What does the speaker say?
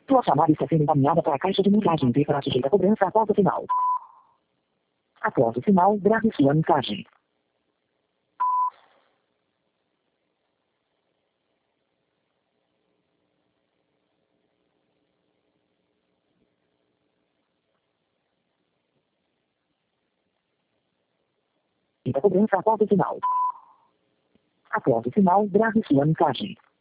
Tua chamada está sendo encaminhada para a caixa de mensagem e será sujeita a cobrança após o sinal. Após o sinal, grave sua mensagem. E a cobrança após o sinal. Após o sinal, grave sua mensagem.